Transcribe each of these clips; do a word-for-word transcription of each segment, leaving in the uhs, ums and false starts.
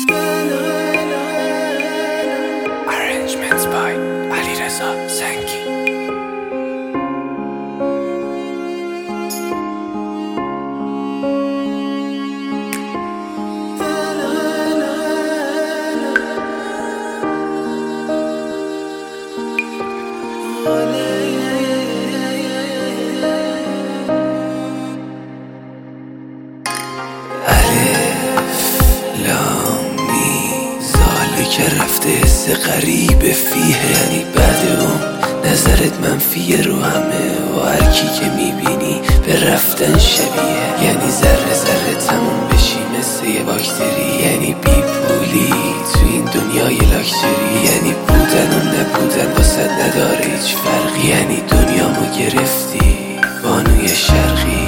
Arrangements by علیرضا زنگی. که رفته حس غریب فیه، یعنی بعد اون نظرت منفیه رو همه و هر کی که میبینی به رفتن شبیه، یعنی ذره ذره تموم بشی مثل یه باکتری، یعنی بی پولی تو این دنیای لاکچری، یعنی بودن و نبودن واسه نداره هیچ فرقی، یعنی دنیامو گرفتی بانوی شرقی.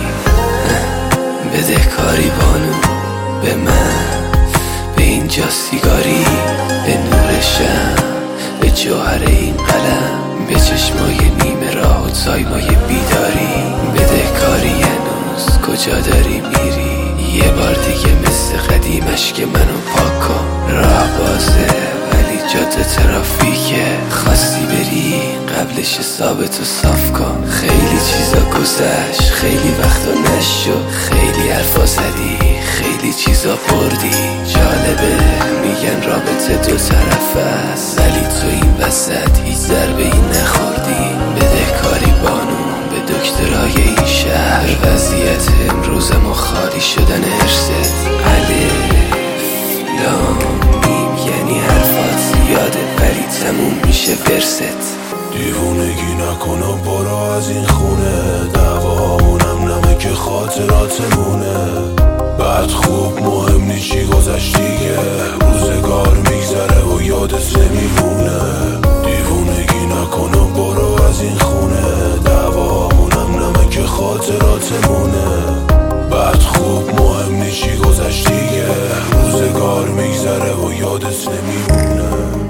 بده کاری بانو به من، به اینجا سیگاری، به نور شم، به جوهر این قلم، به چشمای نیمه راه و تایمای بیداری. بده کاری هنوز کجا داری میری؟ یه بار دیگه مثل قدیمش که منو پاک کن. راه بازه ولی جاده ترافیکه، خواستی بری قبلش حسابتو صاف کن. خیلی چیزا گذشت، خیلی وقتا نشد، خیلی حرفا زدی، خیلی چیزا بردی. جالبه میگن رابطه دو طرف است، ولی تو این وسط هیچ ضربه ای نخوردی. بده کاری بانو به دکترای این شهر، وضعیت امروز ما خالی شدن ارثت. الف لام میم یعنی حرفات زیاده ولی تموم میشه ورست. دیوونگی نکن و برو از این خونه، دعوامونم نمه که خاطراتمونه. بعد خوب مهم نی چی گذشت دیگه، روزگار میگذره و یادت نمیمونه. دیوونگی نکن و برو از این خونه، دعوامونم نمه که خاطراتمونه. بعد خوب مهم نی چی گذشت دیگه، روزگار میگذره و یادت نمیمونه.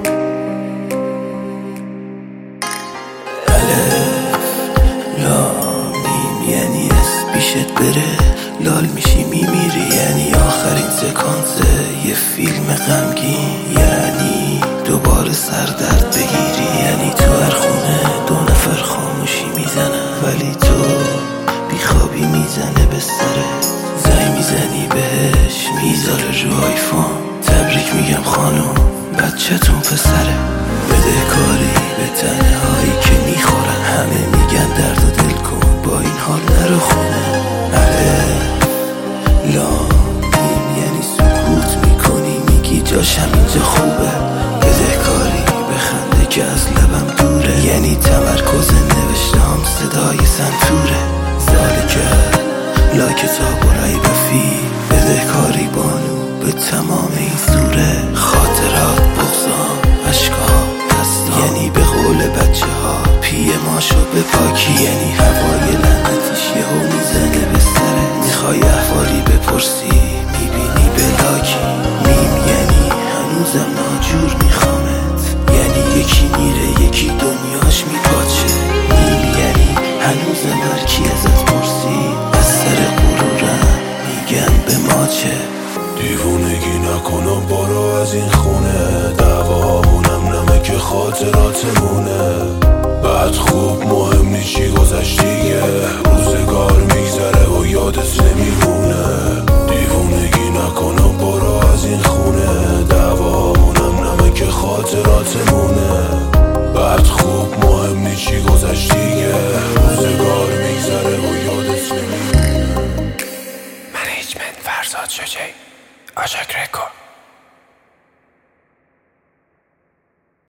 یعنی از پیشت بره لال میشی میمیری، یعنی آخرین سکانسه یه فیلم غمگین، یعنی دوباره سردرد بگیری، یعنی تو هر خونه دو نفر خاموشی میزنن ولی تو بیخوابی میزنه به سرت. زنگ میزنی بهش میذاره رو آیفون، تبریک میگم خانم بچه‌تون پسره. بده کاری به تنهایی که میخورن، همه میگن درد و دل کن با این حال نرو خونه. الف لام میم یعنی سکوت میکنی، میگی جاشم اینجا خوبه. بده کاری بخنده که از لبم دوره، یعنی تمرکز نوشته هم صدای سنتوره. زال کرد لا کتاب و رای بفی، بده کاری بانو به تمام این سوره. خاطرات بغضام اشکام دستا، یعنی به قول بچه ها پیه ما شد به پاکی، یعنی هوای لعنتیش یهو میزنه به سرت. میخوای احوالی بپرسی میبینی بلاکی. میم یعنی هنوزم ناجور میخوامت، یعنی یکی میره یکی دنیاش میپاچه. میم یعنی هنوزم هرکی ازت پرسی از سر غرورم میگن به ماچه. دیوونگی نکن و برو از این خونه، دعوامونم نمه که خاطراتمونه. بعد خوب مهم نی چی گذشت دیگه، روزگار میگذره و یادت نمیمونه. دیوونگی نکن و برو از این خونه، دعوامونم نمه که خاطراتمونه. بعد خوب مهم نی چی گذشت دیگه، روزگار میگذره و یادت نمیمونه. منیجمنت فرزاد شجاعی، آژاک رکورد.